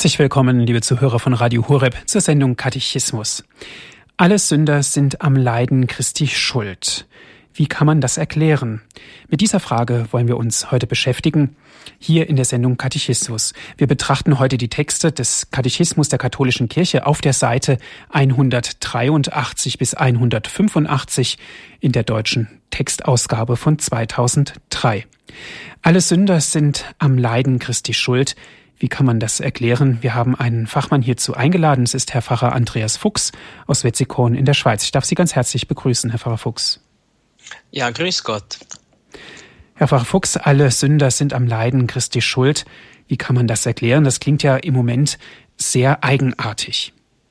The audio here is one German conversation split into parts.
Herzlich willkommen, liebe Zuhörer von Radio Horeb, zur Sendung Katechismus. Alle Sünder sind am Leiden Christi schuld. Wie kann man das erklären? Mit dieser Frage wollen wir uns heute beschäftigen, hier in der Sendung Katechismus. Wir betrachten heute die Texte des Katechismus der Katholischen Kirche auf der Seite 183 bis 185 in der deutschen Textausgabe von 2003. Alle Sünder sind am Leiden Christi schuld. Wie kann man das erklären? Wir haben einen Fachmann hierzu eingeladen. Es ist Herr Pfarrer Andreas Fuchs aus Wetzikon in der Schweiz. Ich darf Sie ganz herzlich begrüßen, Herr Pfarrer Fuchs. Ja, grüß Gott. Herr Pfarrer Fuchs, alle Sünder sind am Leiden Christi schuld. Wie kann man das erklären? Das klingt ja im Moment sehr eigenartig.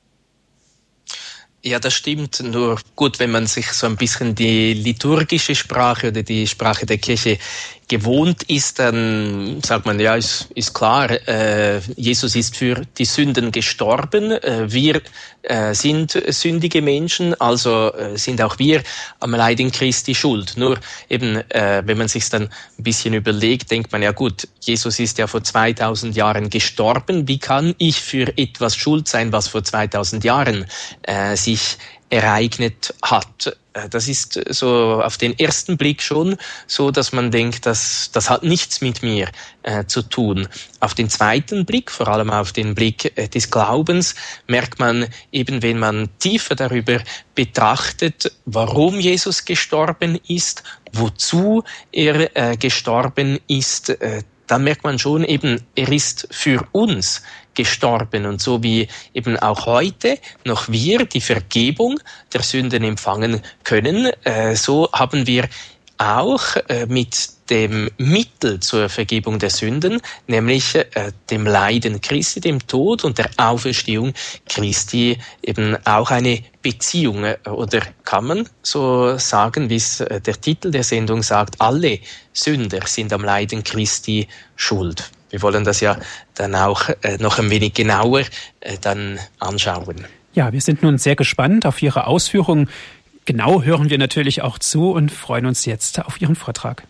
Ja, das stimmt. Nur gut, wenn man sich so ein bisschen die liturgische Sprache oder die Sprache der Kirche gewohnt ist, dann sagt man, ja, ist klar, Jesus ist für die Sünden gestorben. Wir sind sündige Menschen, also sind auch wir am Leiden Christi schuld. Nur eben, wenn man sich dann ein bisschen überlegt, denkt man, ja gut, Jesus ist ja vor 2000 Jahren gestorben. Wie kann ich für etwas schuld sein, was vor 2000 Jahren sich ereignet hat? Das ist so auf den ersten Blick schon so, dass man denkt, das hat nichts mit mir zu tun. Auf den zweiten Blick, vor allem auf den Blick des Glaubens, merkt man eben, wenn man tiefer darüber betrachtet, warum Jesus gestorben ist, wozu er gestorben ist, dann merkt man schon eben, er ist für uns gestorben. Und so wie eben auch heute noch wir die Vergebung der Sünden empfangen können, so haben wir auch mit dem Mittel zur Vergebung der Sünden, nämlich dem Leiden Christi, dem Tod und der Auferstehung Christi, eben auch eine Beziehung. Oder kann man so sagen, wie es der Titel der Sendung sagt, alle Sünder sind am Leiden Christi schuld. Wir wollen das ja dann auch noch ein wenig genauer dann anschauen. Ja, wir sind nun sehr gespannt auf Ihre Ausführungen. Genau hören wir natürlich auch zu und freuen uns jetzt auf Ihren Vortrag.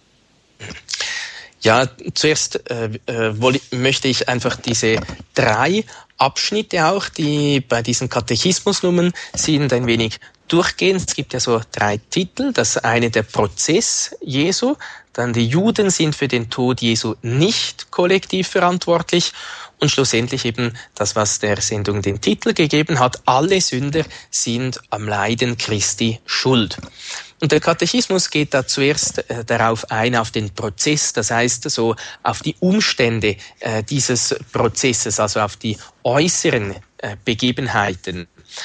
Ja, zuerst möchte ich einfach diese 3 Abschnitte auch, die bei diesen Katechismusnummern sind, ein wenig durchgehen. Es gibt ja so 3 Titel. Das eine, der Prozess Jesu. Dann die Juden sind für den Tod Jesu nicht kollektiv verantwortlich. Und schlussendlich eben das, was der Sendung den Titel gegeben hat, alle Sünder sind am Leiden Christi schuld. Und der Katechismus geht da zuerst darauf ein, auf den Prozess, das heißt so auf die Umstände dieses Prozesses, also auf die äußeren Begebenheiten.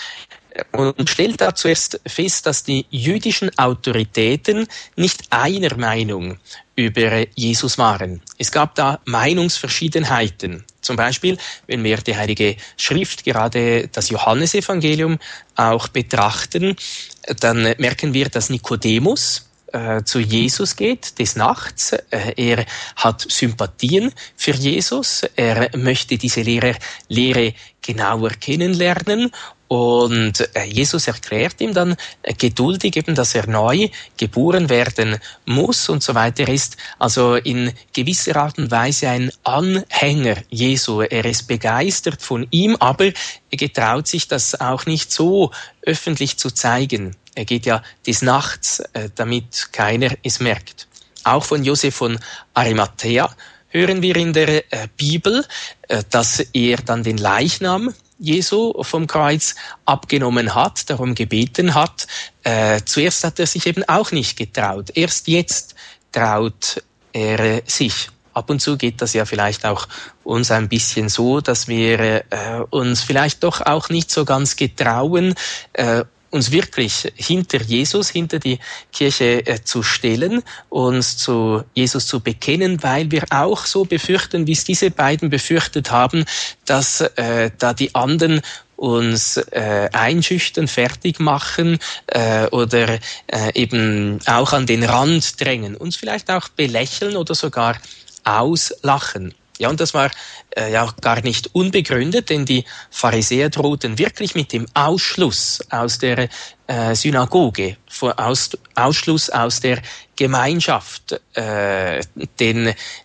Und stellt da zuerst fest, dass die jüdischen Autoritäten nicht einer Meinung über Jesus waren. Es gab da Meinungsverschiedenheiten. Zum Beispiel, wenn wir die Heilige Schrift, gerade das Johannesevangelium, auch betrachten, dann merken wir, dass Nikodemus zu Jesus geht, des Nachts. Er hat Sympathien für Jesus. Er möchte diese Lehre genauer kennenlernen. Und Jesus erklärt ihm dann geduldig eben, dass er neu geboren werden muss und so weiter. Er ist also in gewisser Art und Weise ein Anhänger Jesu. Er ist begeistert von ihm, aber er getraut sich das auch nicht so öffentlich zu zeigen. Er geht ja des Nachts, damit keiner es merkt. Auch von Josef von Arimathäa hören wir in der Bibel, dass er dann den Leichnam Jesu vom Kreuz abgenommen hat, darum gebeten hat. Zuerst hat er sich eben auch nicht getraut. Erst jetzt traut er sich. Ab und zu geht das ja vielleicht auch uns ein bisschen so, dass wir uns vielleicht doch auch nicht so ganz getrauen, uns wirklich hinter Jesus, hinter die Kirche zu stellen, uns zu Jesus zu bekennen, weil wir auch so befürchten, wie es diese beiden befürchtet haben, dass da die anderen uns einschüchtern, fertig machen oder eben auch an den Rand drängen, uns vielleicht auch belächeln oder sogar auslachen. Ja, und das war ja auch gar nicht unbegründet, denn die Pharisäer drohten wirklich mit dem Ausschluss aus der Synagoge, Ausschluss aus der Gemeinschaft. Denn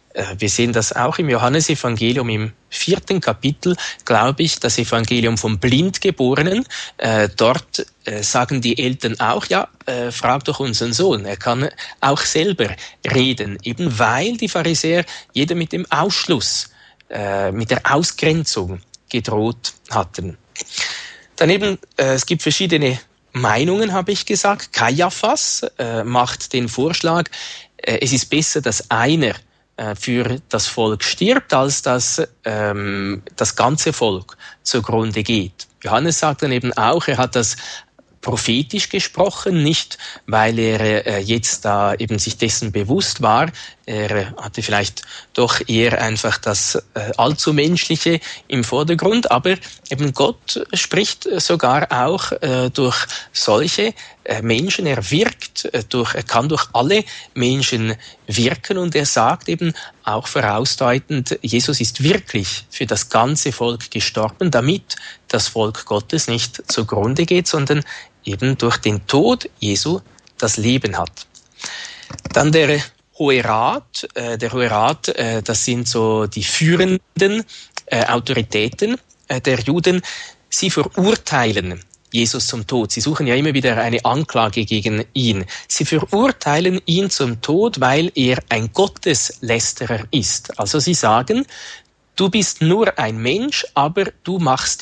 Wir sehen das auch im Johannesevangelium im 4. Kapitel, glaube ich, das Evangelium vom Blindgeborenen. Dort sagen die Eltern auch, frag doch unseren Sohn, er kann auch selber reden, eben weil die Pharisäer jeder mit dem Ausschluss, mit der Ausgrenzung gedroht hatten. Daneben, es gibt verschiedene Meinungen, habe ich gesagt. Kaiaphas macht den Vorschlag, es ist besser, dass einer für das Volk stirbt, als dass das ganze Volk zugrunde geht. Johannes sagt dann eben auch, er hat das prophetisch gesprochen, nicht weil er jetzt da eben sich dessen bewusst war. Er hatte vielleicht doch eher einfach das allzu Menschliche im Vordergrund, aber eben Gott spricht sogar auch durch solche Menschen. Er wirkt er kann durch alle Menschen wirken und er sagt eben auch vorausdeutend, Jesus ist wirklich für das ganze Volk gestorben, damit das Volk Gottes nicht zugrunde geht, sondern eben durch den Tod Jesu das Leben hat. Dann der Hohe Rat. Der Hohe Rat, das sind so die führenden Autoritäten der Juden. Sie verurteilen Jesus zum Tod. Sie suchen ja immer wieder eine Anklage gegen ihn. Sie verurteilen ihn zum Tod, weil er ein Gotteslästerer ist. Also sie sagen, du bist nur ein Mensch, aber du machst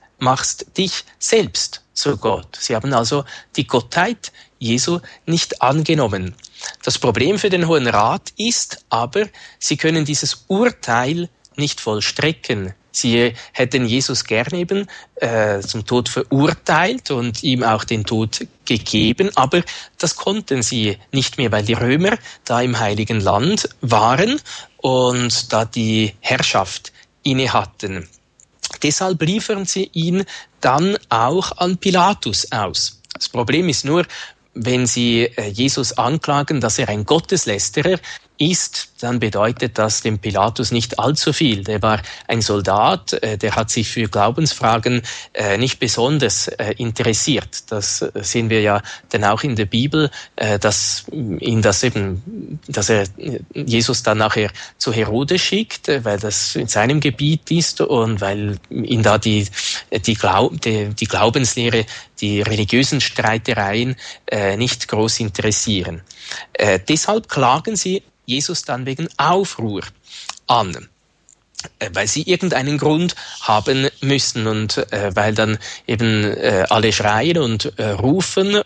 dich selbst zu Gott. Sie haben also die Gottheit Jesu nicht angenommen. Das Problem für den Hohen Rat ist aber, sie können dieses Urteil nicht vollstrecken. Sie hätten Jesus gerne eben zum Tod verurteilt und ihm auch den Tod gegeben, aber das konnten sie nicht mehr, weil die Römer da im Heiligen Land waren und da die Herrschaft inne hatten. Deshalb liefern sie ihn dann auch an Pilatus aus. Das Problem ist nur, wenn sie Jesus anklagen, dass er ein Gotteslästerer ist, dann bedeutet das dem Pilatus nicht allzu viel. Der war ein Soldat, der hat sich für Glaubensfragen nicht besonders interessiert. Das sehen wir ja dann auch in der Bibel, dass er Jesus dann nachher zu Herodes schickt, weil das in seinem Gebiet ist und weil ihn da die Glaubenslehre, die religiösen Streitereien nicht groß interessieren. Deshalb klagen sie Jesus dann wegen Aufruhr an, weil sie irgendeinen Grund haben müssen und weil dann eben alle schreien und rufen,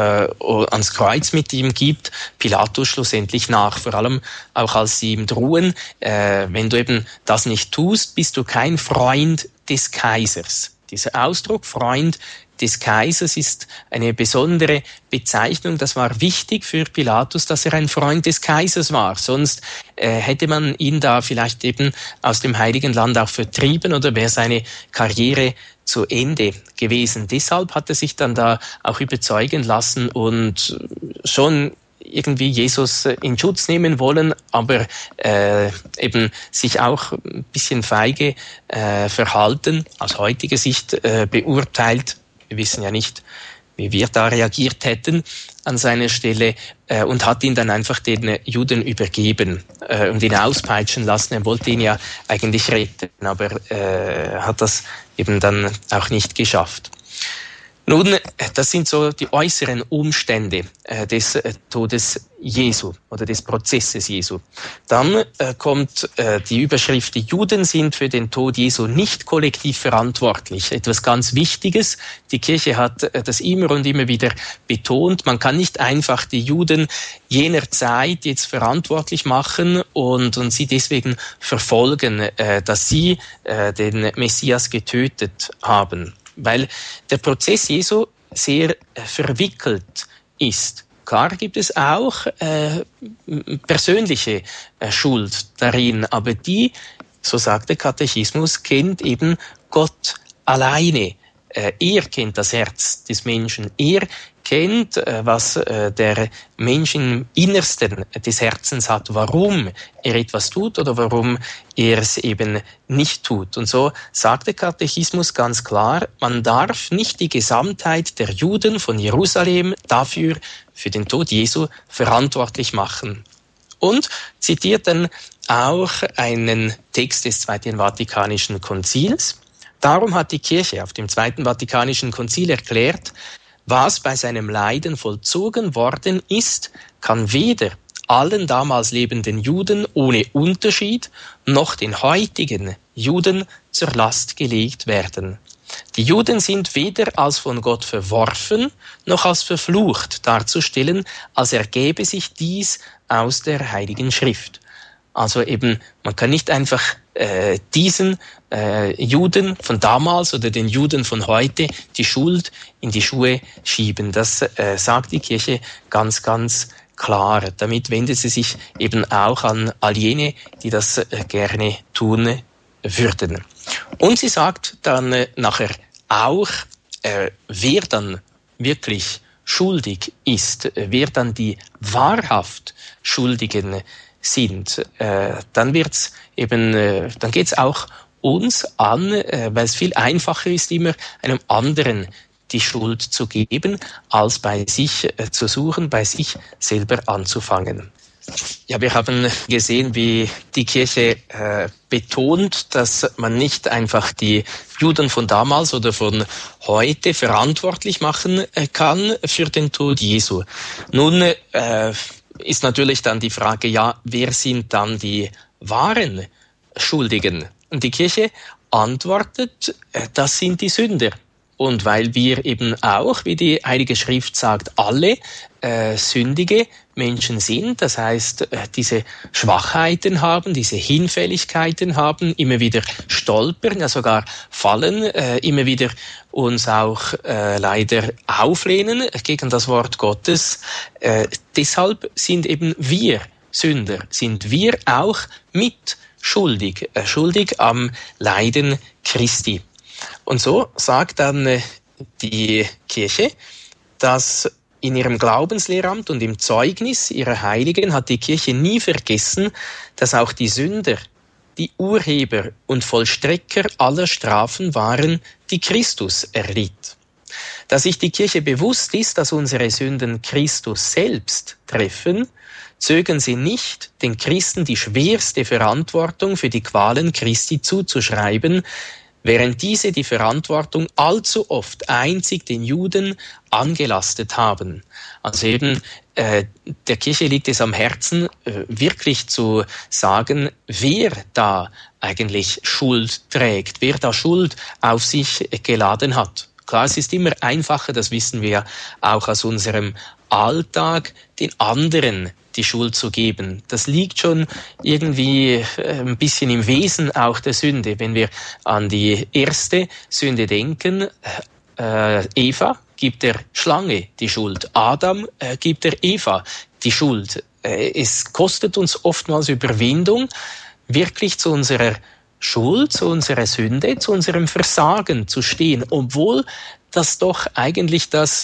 ans Kreuz mit ihm gibt Pilatus schlussendlich nach, vor allem auch als sie ihm drohen, wenn du eben das nicht tust, bist du kein Freund des Kaisers. Dieser Ausdruck Freund des Kaisers ist eine besondere Bezeichnung. Das war wichtig für Pilatus, dass er ein Freund des Kaisers war. Sonst hätte man ihn da vielleicht eben aus dem Heiligen Land auch vertrieben oder wäre seine Karriere zu Ende gewesen. Deshalb hat er sich dann da auch überzeugen lassen und schon irgendwie Jesus in Schutz nehmen wollen, aber eben sich auch ein bisschen feige verhalten, aus heutiger Sicht beurteilt. Wir wissen ja nicht, wie wir da reagiert hätten an seiner Stelle und hat ihn dann einfach den Juden übergeben und ihn auspeitschen lassen. Er wollte ihn ja eigentlich retten, aber hat das eben dann auch nicht geschafft. Nun, das sind so die äußeren Umstände des Todes Jesu oder des Prozesses Jesu. Dann kommt die Überschrift, die Juden sind für den Tod Jesu nicht kollektiv verantwortlich. Etwas ganz Wichtiges. Die Kirche hat das immer und immer wieder betont. Man kann nicht einfach die Juden jener Zeit jetzt verantwortlich machen und sie deswegen verfolgen, dass sie den Messias getötet haben. Weil der Prozess Jesu sehr verwickelt ist. Klar gibt es auch persönliche Schuld darin, aber die, so sagt der Katechismus, kennt eben Gott alleine. Er kennt das Herz des Menschen. Er kennt, was der Mensch im Innersten des Herzens hat, warum er etwas tut oder warum er es eben nicht tut. Und so sagt der Katechismus ganz klar, man darf nicht die Gesamtheit der Juden von Jerusalem dafür, für den Tod Jesu, verantwortlich machen. Und zitiert dann auch einen Text des Zweiten Vatikanischen Konzils. Darum hat die Kirche auf dem Zweiten Vatikanischen Konzil erklärt, was bei seinem Leiden vollzogen worden ist, kann weder allen damals lebenden Juden ohne Unterschied noch den heutigen Juden zur Last gelegt werden. Die Juden sind weder als von Gott verworfen noch als verflucht darzustellen, als ergäbe sich dies aus der Heiligen Schrift. Also eben, man kann nicht einfach diesen Juden von damals oder den Juden von heute die Schuld in die Schuhe schieben. Das sagt die Kirche ganz, ganz klar. Damit wendet sie sich eben auch an all jene, die das gerne tun würden. Und sie sagt dann nachher auch, wer dann wirklich schuldig ist, wer dann die wahrhaft Schuldigen sind, dann wird's eben, dann geht's auch uns an, weil es viel einfacher ist, immer einem anderen die Schuld zu geben, als bei sich zu suchen, bei sich selber anzufangen. Ja, wir haben gesehen, wie die Kirche betont, dass man nicht einfach die Juden von damals oder von heute verantwortlich machen kann für den Tod Jesu. Nun ist natürlich dann die Frage, ja, wer sind dann die wahren Schuldigen? Und die Kirche antwortet, das sind die Sünder. Und weil wir eben auch, wie die Heilige Schrift sagt, alle sündige Menschen sind, das heißt, diese Schwachheiten haben, diese Hinfälligkeiten haben, immer wieder stolpern, ja sogar fallen, immer wieder uns auch leider auflehnen gegen das Wort Gottes. Deshalb sind eben wir Sünder, sind wir auch mitschuldig, schuldig am Leiden Christi. Und so sagt dann die Kirche, dass in ihrem Glaubenslehramt und im Zeugnis ihrer Heiligen hat die Kirche nie vergessen, dass auch die Sünder die Urheber und Vollstrecker aller Strafen waren, die Christus erlitt. Da sich die Kirche bewusst ist, dass unsere Sünden Christus selbst treffen, zögern sie nicht, den Christen die schwerste Verantwortung für die Qualen Christi zuzuschreiben, während diese die Verantwortung allzu oft einzig den Juden angelastet haben. Also eben der Kirche liegt es am Herzen, wirklich zu sagen, wer da eigentlich Schuld trägt, wer da Schuld auf sich geladen hat. Klar, es ist immer einfacher, das wissen wir auch aus unserem Alltag, den anderen die Schuld zu geben. Das liegt schon irgendwie ein bisschen im Wesen auch der Sünde. Wenn wir an die erste Sünde denken, Eva gibt der Schlange die Schuld, Adam gibt der Eva die Schuld. Es kostet uns oftmals Überwindung, wirklich zu unserer Schuld, zu unserer Sünde, zu unserem Versagen zu stehen, obwohl das doch eigentlich das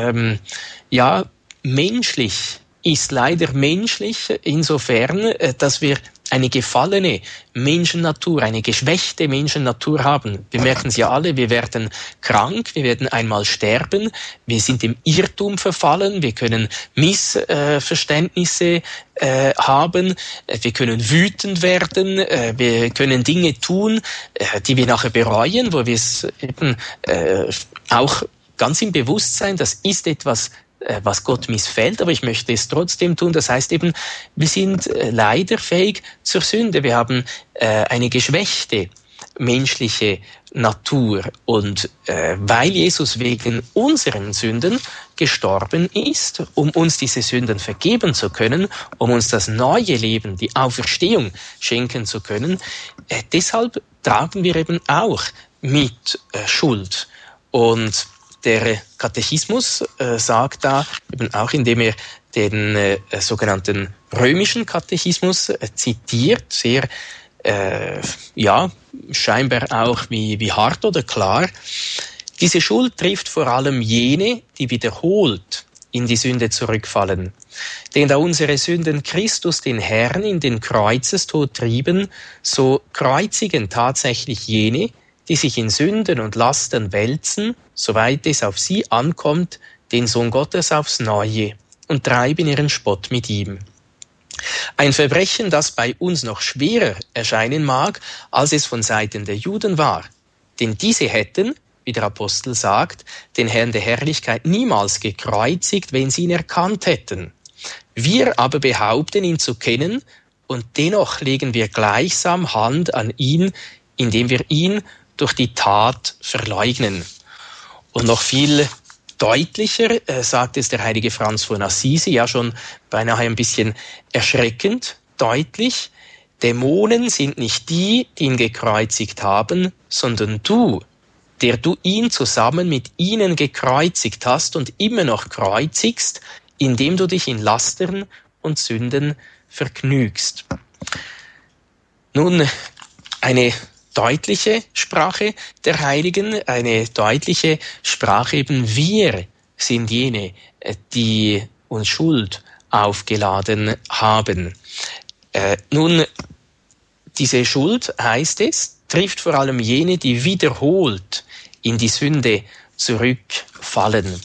menschlich ist, leider menschlich insofern, dass wir eine gefallene Menschennatur, eine geschwächte Menschennatur haben. Wir merken es ja alle, wir werden krank, wir werden einmal sterben, wir sind im Irrtum verfallen, wir können Missverständnisse haben, wir können wütend werden, wir können Dinge tun, die wir nachher bereuen, wo wir es eben auch ganz im Bewusstsein, das ist etwas, was Gott missfällt, aber ich möchte es trotzdem tun. Das heißt eben, wir sind leider fähig zur Sünde. Wir haben eine geschwächte menschliche Natur. Und weil Jesus wegen unseren Sünden gestorben ist, um uns diese Sünden vergeben zu können, um uns das neue Leben, die Auferstehung schenken zu können, deshalb tragen wir eben auch mit Schuld. Und der Katechismus sagt da eben auch, indem er den sogenannten römischen Katechismus zitiert, sehr scheinbar auch wie hart oder klar. Diese Schuld trifft vor allem jene, die wiederholt in die Sünde zurückfallen. Denn da unsere Sünden Christus den Herrn in den Kreuzestod trieben, so kreuzigen tatsächlich jene, die sich in Sünden und Lasten wälzen, soweit es auf sie ankommt, den Sohn Gottes aufs Neue und treiben ihren Spott mit ihm. Ein Verbrechen, das bei uns noch schwerer erscheinen mag, als es von Seiten der Juden war. Denn diese hätten, wie der Apostel sagt, den Herrn der Herrlichkeit niemals gekreuzigt, wenn sie ihn erkannt hätten. Wir aber behaupten, ihn zu kennen, und dennoch legen wir gleichsam Hand an ihn, indem wir ihn durch die Tat verleugnen. Und noch viel deutlicher sagt es der heilige Franz von Assisi, ja schon beinahe ein bisschen erschreckend deutlich: Dämonen sind nicht die, die ihn gekreuzigt haben, sondern du, der du ihn zusammen mit ihnen gekreuzigt hast und immer noch kreuzigst, indem du dich in Lastern und Sünden vergnügst. Nun, eine deutliche Sprache der Heiligen, eine deutliche Sprache eben: Wir sind jene, die uns Schuld aufgeladen haben. Nun, diese Schuld, heißt es, trifft vor allem jene, die wiederholt in die Sünde zurückfallen.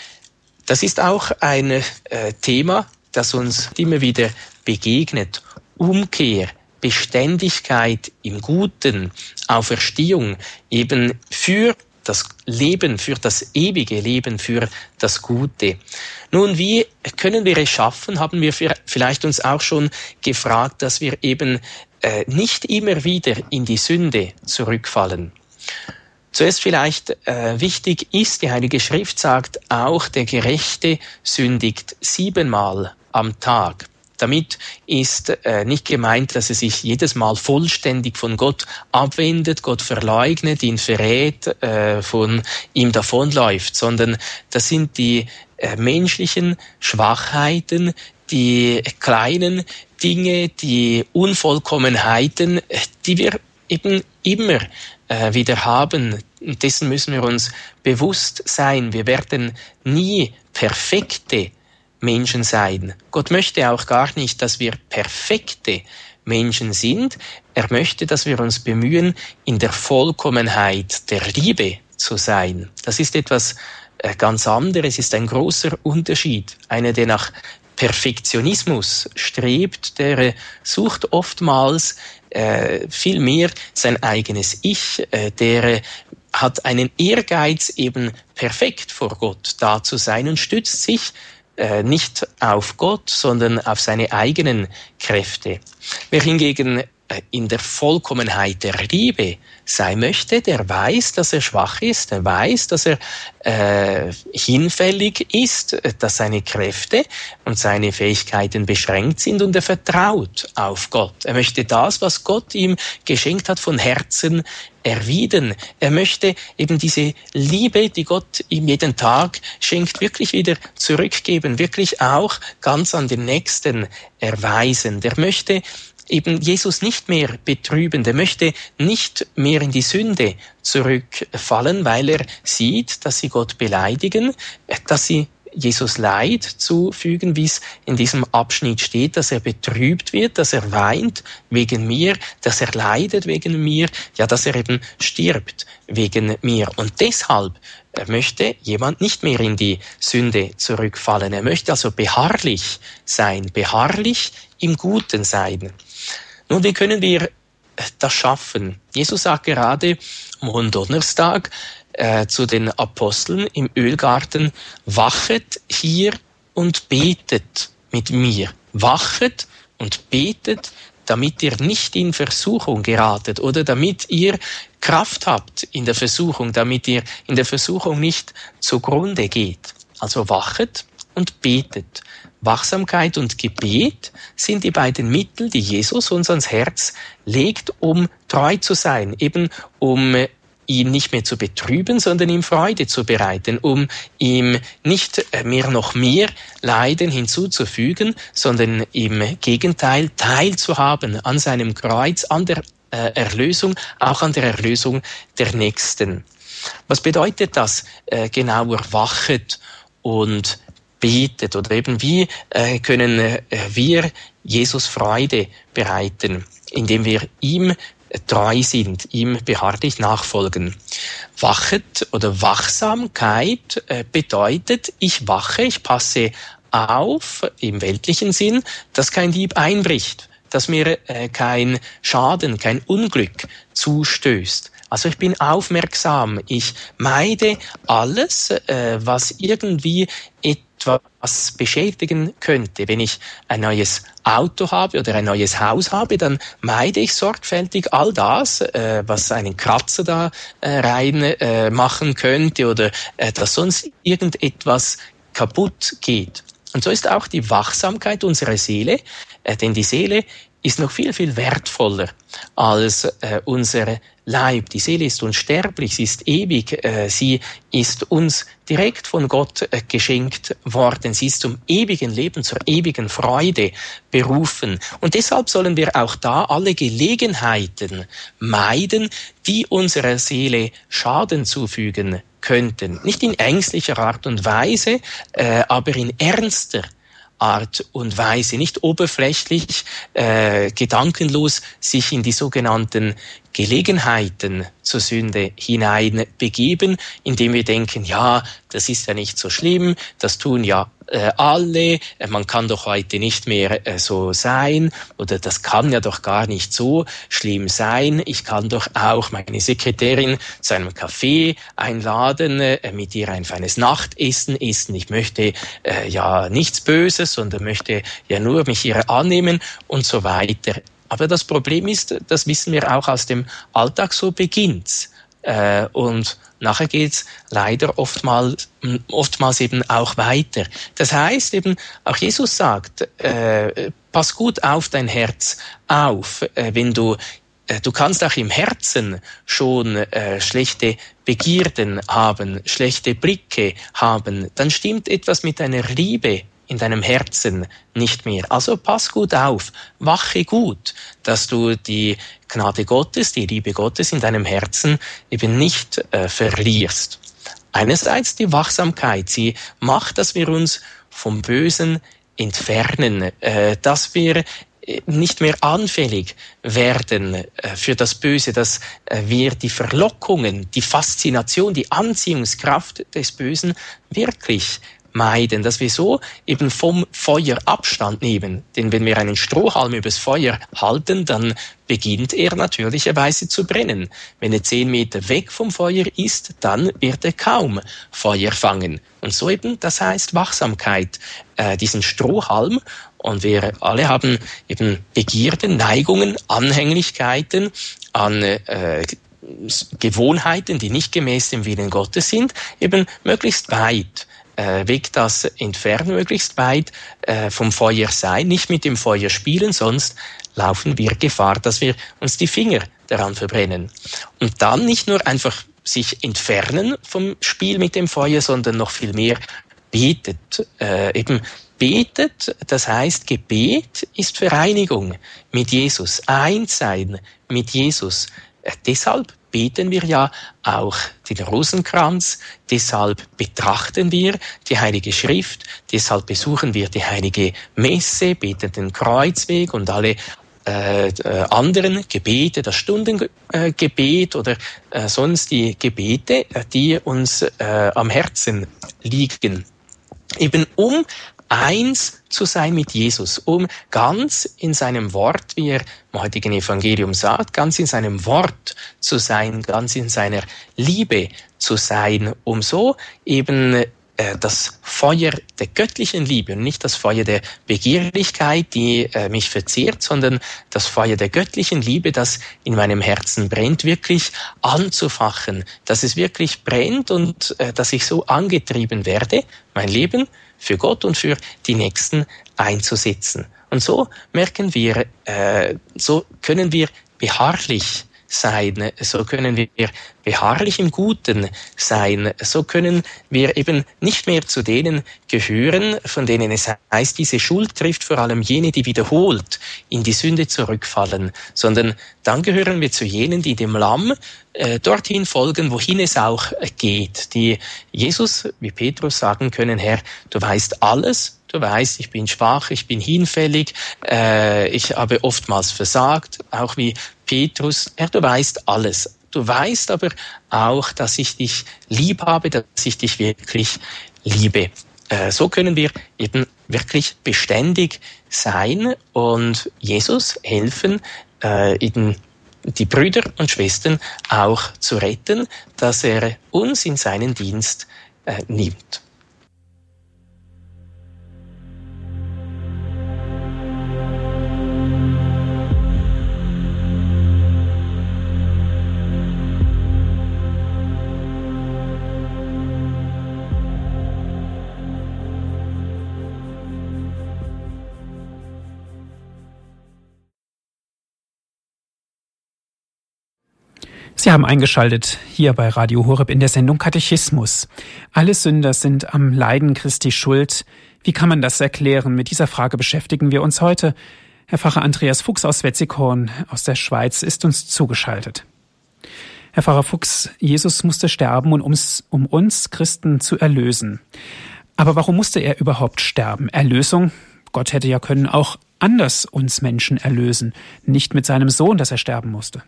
Das ist auch ein Thema, das uns immer wieder begegnet. Umkehr, Beständigkeit im Guten, Auferstehung eben für das Leben, für das ewige Leben, für das Gute. Nun, wie können wir es schaffen, haben wir vielleicht uns auch schon gefragt, dass wir eben nicht immer wieder in die Sünde zurückfallen. Zuerst vielleicht wichtig ist, die Heilige Schrift sagt auch, der Gerechte sündigt 7-mal am Tag. Damit ist nicht gemeint, dass er sich jedes Mal vollständig von Gott abwendet, Gott verleugnet, ihn verrät, von ihm davonläuft, sondern das sind die menschlichen Schwachheiten, die kleinen Dinge, die Unvollkommenheiten, die wir eben immer wieder haben. Dessen müssen wir uns bewusst sein. Wir werden nie perfekte Menschen sein. Gott möchte auch gar nicht, dass wir perfekte Menschen sind. Er möchte, dass wir uns bemühen, in der Vollkommenheit der Liebe zu sein. Das ist etwas ganz anderes, ist ein großer Unterschied. Einer, der nach Perfektionismus strebt, der sucht oftmals viel mehr sein eigenes Ich, der hat einen Ehrgeiz, eben perfekt vor Gott da zu sein und stützt sich nicht auf Gott, sondern auf seine eigenen Kräfte. Wer hingegen in der Vollkommenheit der Liebe sein möchte, der weiß, dass er schwach ist, der weiß, dass er hinfällig ist, dass seine Kräfte und seine Fähigkeiten beschränkt sind, und er vertraut auf Gott. Er möchte das, was Gott ihm geschenkt hat, von Herzen erwidern. Er möchte eben diese Liebe, die Gott ihm jeden Tag schenkt, wirklich wieder zurückgeben, wirklich auch ganz an den Nächsten erweisen. Der möchte eben Jesus nicht mehr betrüben, der möchte nicht mehr in die Sünde zurückfallen, weil er sieht, dass sie Gott beleidigen, dass sie Jesus Leid zufügen, wie es in diesem Abschnitt steht, dass er betrübt wird, dass er weint wegen mir, dass er leidet wegen mir, ja, dass er eben stirbt wegen mir. Und deshalb möchte jemand nicht mehr in die Sünde zurückfallen. Er möchte also beharrlich sein, beharrlich im Guten sein. Nun, wie können wir das schaffen? Jesus sagt gerade am Donnerstag zu den Aposteln im Ölgarten: Wachet hier und betet mit mir. Wachet und betet, damit ihr nicht in Versuchung geratet oder damit ihr Kraft habt in der Versuchung, damit ihr in der Versuchung nicht zugrunde geht. Also wachet und betet. Wachsamkeit und Gebet sind die beiden Mittel, die Jesus uns ans Herz legt, um treu zu sein, eben um ihn nicht mehr zu betrüben, sondern ihm Freude zu bereiten, um ihm nicht mehr noch mehr Leiden hinzuzufügen, sondern im Gegenteil teilzuhaben an seinem Kreuz, an der Erlösung, auch an der Erlösung der Nächsten. Was bedeutet das genauer, wachet und betet? Oder eben wie können wir Jesus Freude bereiten, indem wir ihm treu sind, ihm beharrlich nachfolgen. Wachet oder Wachsamkeit bedeutet, ich wache, ich passe auf, im weltlichen Sinn, dass kein Dieb einbricht, dass mir kein Schaden, kein Unglück zustößt. Also ich bin aufmerksam, ich meide alles, was irgendwie etwas beschädigen könnte. Wenn ich ein neues Auto habe oder ein neues Haus habe, dann meide ich sorgfältig all das, was einen Kratzer da rein machen könnte oder dass sonst irgendetwas kaputt geht. Und so ist auch die Wachsamkeit unserer Seele, denn die Seele ist noch viel, viel wertvoller als unser Leib. Die Seele ist unsterblich, sie ist ewig, sie ist uns direkt von Gott geschenkt worden. Sie ist zum ewigen Leben, zur ewigen Freude berufen. Und deshalb sollen wir auch da alle Gelegenheiten meiden, die unserer Seele Schaden zufügen könnten. Nicht in ängstlicher Art und Weise, aber in ernster Art und Weise, nicht oberflächlich, gedankenlos sich in die sogenannten Gelegenheiten zur Sünde hinein begeben, indem wir denken, ja, das ist ja nicht so schlimm, das tun ja alle, man kann doch heute nicht mehr so sein oder das kann ja doch gar nicht so schlimm sein. Ich kann doch auch meine Sekretärin zu einem Café einladen, mit ihr ein feines Nachtessen essen. Ich möchte ja nichts Böses, sondern möchte ja nur mich ihr annehmen und so weiter. Aber das Problem ist, das wissen wir auch aus dem Alltag, so beginnt's. Und nachher geht's leider oftmals eben auch weiter. Das heißt eben, auch Jesus sagt, pass gut auf dein Herz auf, wenn du kannst auch im Herzen schon schlechte Begierden haben, schlechte Blicke haben, dann stimmt etwas mit deiner Liebe in deinem Herzen nicht mehr. Also pass gut auf, wache gut, dass du die Gnade Gottes, die Liebe Gottes in deinem Herzen eben nicht verlierst. Einerseits die Wachsamkeit, sie macht, dass wir uns vom Bösen entfernen, dass wir nicht mehr anfällig werden für das Böse, dass wir die Verlockungen, die Faszination, die Anziehungskraft des Bösen wirklich meiden, dass wir so eben vom Feuer Abstand nehmen. Denn wenn wir einen Strohhalm übers Feuer halten, dann beginnt er natürlicherweise zu brennen. Wenn er 10 Meter weg vom Feuer ist, dann wird er kaum Feuer fangen. Und so eben, das heißt Wachsamkeit, diesen Strohhalm. Und wir alle haben eben Begierden, Neigungen, Anhänglichkeiten an Gewohnheiten, die nicht gemäß dem Willen Gottes sind, eben möglichst weit weg das entfernen, möglichst weit vom Feuer sein, nicht mit dem Feuer spielen, sonst laufen wir Gefahr, dass wir uns die Finger daran verbrennen. Und dann nicht nur einfach sich entfernen vom Spiel mit dem Feuer, sondern noch viel mehr betet. Betet, das heißt, Gebet ist Vereinigung mit Jesus, Einssein mit Jesus. Deshalb beten wir ja auch den Rosenkranz, deshalb betrachten wir die Heilige Schrift, deshalb besuchen wir die Heilige Messe, beten den Kreuzweg und alle anderen Gebete, das Stundengebet oder sonst die Gebete, die uns am Herzen liegen. Eben um eins zu sein mit Jesus, um ganz in seinem Wort, wie er im heutigen Evangelium sagt, ganz in seinem Wort zu sein, ganz in seiner Liebe zu sein, um so eben das Feuer der göttlichen Liebe und nicht das Feuer der Begierlichkeit, die mich verzehrt, sondern das Feuer der göttlichen Liebe, das in meinem Herzen brennt, wirklich anzufachen, dass es wirklich brennt und dass ich so angetrieben werde, mein Leben für Gott und für die Nächsten einzusetzen. Und so merken wir, so können wir beharrlich sein, so können wir beharrlich im Guten sein, so können wir eben nicht mehr zu denen gehören, von denen es heißt, diese Schuld trifft vor allem jene, die wiederholt in die Sünde zurückfallen, sondern dann gehören wir zu jenen, die dem Lamm dorthin folgen, wohin es auch geht, die Jesus, wie Petrus, sagen können, Herr, du weißt alles, du weißt, ich bin schwach, ich bin hinfällig, ich habe oftmals versagt, auch wie Petrus, Herr, du weißt alles. Du weißt aber auch, dass ich dich lieb habe, dass ich dich wirklich liebe. So können wir eben wirklich beständig sein und Jesus helfen, die Brüder und Schwestern auch zu retten, dass er uns in seinen Dienst nimmt. Sie haben eingeschaltet hier bei Radio Horeb in der Sendung Katechismus. Alle Sünder sind am Leiden Christi schuld. Wie kann man das erklären? Mit dieser Frage beschäftigen wir uns heute. Herr Pfarrer Andreas Fuchs aus Wetzikon aus der Schweiz ist uns zugeschaltet. Herr Pfarrer Fuchs, Jesus musste sterben, um uns Christen zu erlösen. Aber warum musste er überhaupt sterben? Erlösung? Gott hätte ja können auch anders uns Menschen erlösen, nicht mit seinem Sohn, dass er sterben musste.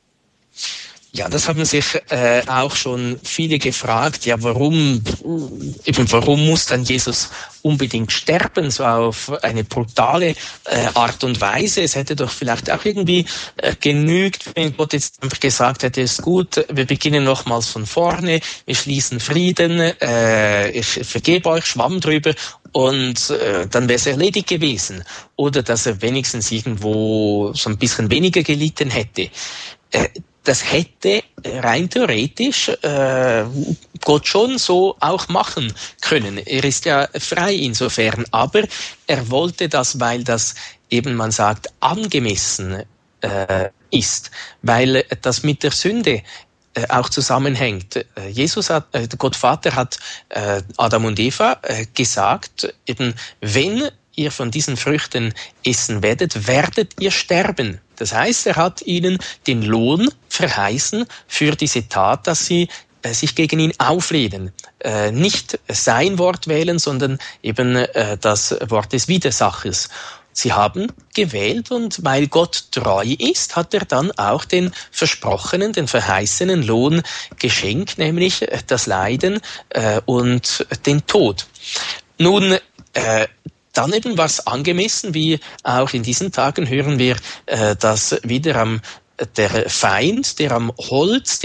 Ja, das haben sich auch schon viele gefragt. Ja, warum muss dann Jesus unbedingt sterben, so auf eine brutale Art und Weise? Es hätte doch vielleicht auch irgendwie genügt, wenn Gott jetzt einfach gesagt hätte, ist gut, wir beginnen nochmals von vorne, wir schließen Frieden, ich vergebe euch, Schwamm drüber. Und dann wäre es erledigt gewesen. Oder dass er wenigstens irgendwo so ein bisschen weniger gelitten hätte. Das hätte rein theoretisch Gott schon so auch machen können. Er ist ja frei insofern, aber er wollte das, weil das eben, man sagt, angemessen ist, weil das mit der Sünde auch zusammenhängt. Gott Vater hat Adam und Eva gesagt, eben, wenn ihr von diesen Früchten essen werdet ihr sterben. Das heißt, er hat ihnen den Lohn verheißen für diese Tat, dass sie sich gegen ihn auflehnen. Nicht sein Wort wählen, sondern eben das Wort des Widersachers. Sie haben gewählt und weil Gott treu ist, hat er dann auch den versprochenen, den verheißenen Lohn geschenkt, nämlich das Leiden und den Tod. Nun, dann eben war es angemessen, wie auch in diesen Tagen hören wir, dass wieder der Feind, der am Holz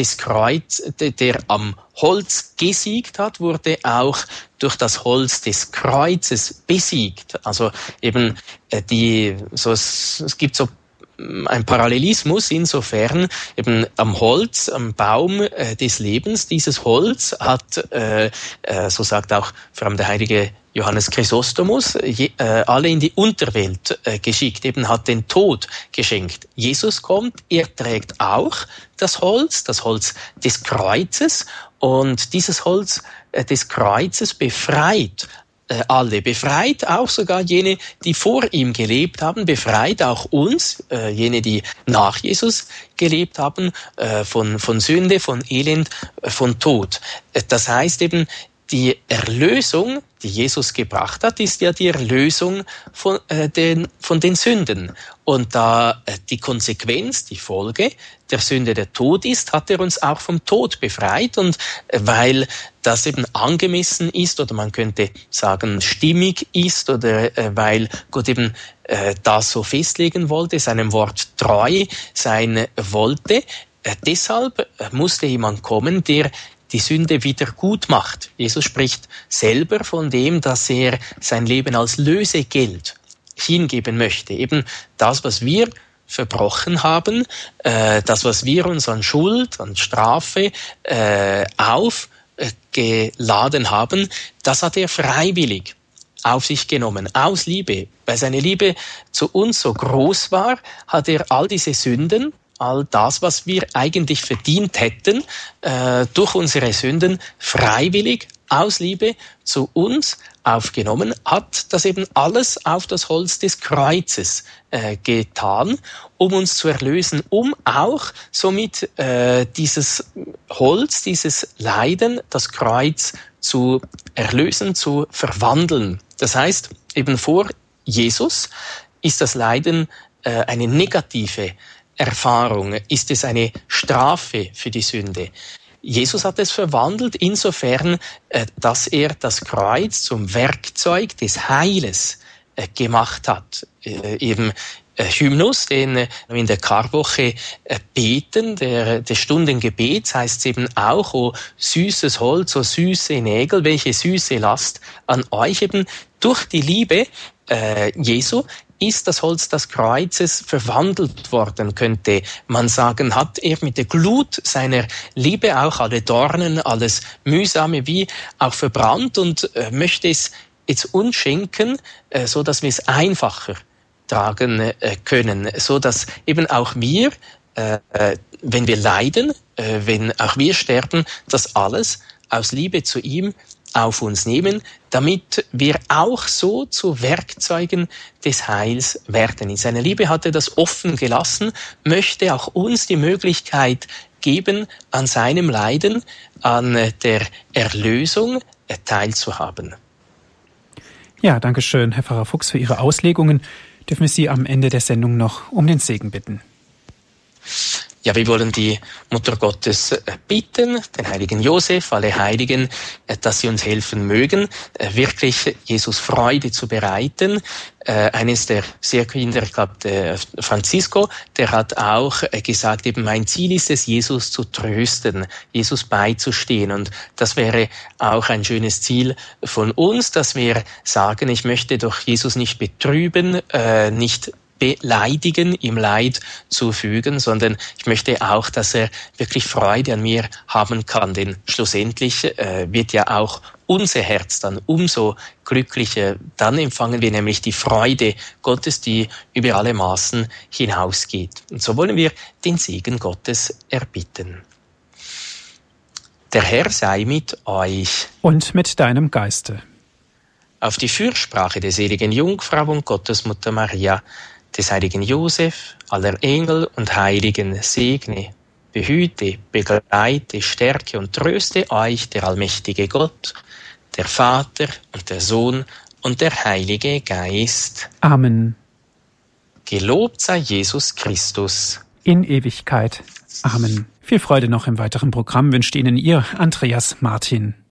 gesiegt hat, wurde auch durch das Holz des Kreuzes besiegt. Also eben es gibt so ein Parallelismus insofern, eben am Holz, am Baum des Lebens, dieses Holz hat, so sagt auch vor allem der heilige Johannes Chrysostomus, alle in die Unterwelt geschickt, eben hat den Tod geschenkt. Jesus kommt, er trägt auch das Holz des Kreuzes, und dieses Holz des Kreuzes befreit alle, befreit auch sogar jene, die vor ihm gelebt haben, befreit auch uns, jene, die nach Jesus gelebt haben, von Sünde, von Elend, von Tod. Das heißt eben, die Erlösung, die Jesus gebracht hat, ist ja die Erlösung von den Sünden. Und da die Konsequenz, die Folge der Sünde der Tod ist, hat er uns auch vom Tod befreit. Und weil das eben angemessen ist, oder man könnte sagen stimmig ist, oder weil Gott eben das so festlegen wollte, seinem Wort treu sein wollte, deshalb musste jemand kommen, der die Sünde wieder gut macht. Jesus spricht selber von dem, dass er sein Leben als Lösegeld hingeben möchte. Eben das, was wir verbrochen haben, das, was wir uns an Schuld, an Strafe aufgeladen haben, das hat er freiwillig auf sich genommen, aus Liebe. Weil seine Liebe zu uns so groß war, hat er all diese Sünden, all das, was wir eigentlich verdient hätten, durch unsere Sünden freiwillig aus Liebe zu uns aufgenommen, hat das eben alles auf das Holz des Kreuzes getan, um uns zu erlösen, um auch somit dieses Holz, dieses Leiden, das Kreuz zu erlösen, zu verwandeln. Das heißt, eben vor Jesus ist das Leiden eine negative Erfahrung, ist es eine Strafe für die Sünde. Jesus hat es verwandelt, insofern, dass er das Kreuz zum Werkzeug des Heiles gemacht hat. Im Hymnus, den wir in der Karwoche beten, des Stundengebets, heißt es eben auch, o süßes Holz, o süße Nägel, welche süße Last an euch. Eben durch die Liebe Jesu ist das Holz des Kreuzes verwandelt worden, könnte man sagen, hat er mit der Glut seiner Liebe auch alle Dornen, alles Mühsame wie auch verbrannt und möchte es jetzt uns schenken, so dass wir es einfacher tragen können, so dass eben auch wir, wenn wir leiden, wenn auch wir sterben, das alles aus Liebe zu ihm auf uns nehmen, damit wir auch so zu Werkzeugen des Heils werden. In seiner Liebe hat er das offen gelassen, möchte auch uns die Möglichkeit geben, an seinem Leiden, an der Erlösung teilzuhaben. Ja, danke schön, Herr Pfarrer Fuchs, für Ihre Auslegungen. Dürfen wir Sie am Ende der Sendung noch um den Segen bitten? Ja, wir wollen die Mutter Gottes bitten, den heiligen Josef, alle Heiligen, dass sie uns helfen mögen, wirklich Jesus Freude zu bereiten. Eines der Seherkinder, ich glaube, der Francisco, der hat auch gesagt, eben mein Ziel ist es, Jesus zu trösten, Jesus beizustehen. Und das wäre auch ein schönes Ziel von uns, dass wir sagen, ich möchte doch Jesus nicht betrüben, nicht beleidigen, ihm Leid zufügen, sondern ich möchte auch, dass er wirklich Freude an mir haben kann, denn schlussendlich wird ja auch unser Herz dann umso glücklicher. Dann empfangen wir nämlich die Freude Gottes, die über alle Maßen hinausgeht. Und so wollen wir den Segen Gottes erbitten. Der Herr sei mit euch. Und mit deinem Geiste. Auf die Fürsprache der seligen Jungfrau und Gottesmutter Maria, des heiligen Josef, aller Engel und Heiligen segne, behüte, begleite, stärke und tröste euch der allmächtige Gott, der Vater und der Sohn und der Heilige Geist. Amen. Gelobt sei Jesus Christus. In Ewigkeit. Amen. Viel Freude noch im weiteren Programm wünscht Ihnen Ihr Andreas Martin.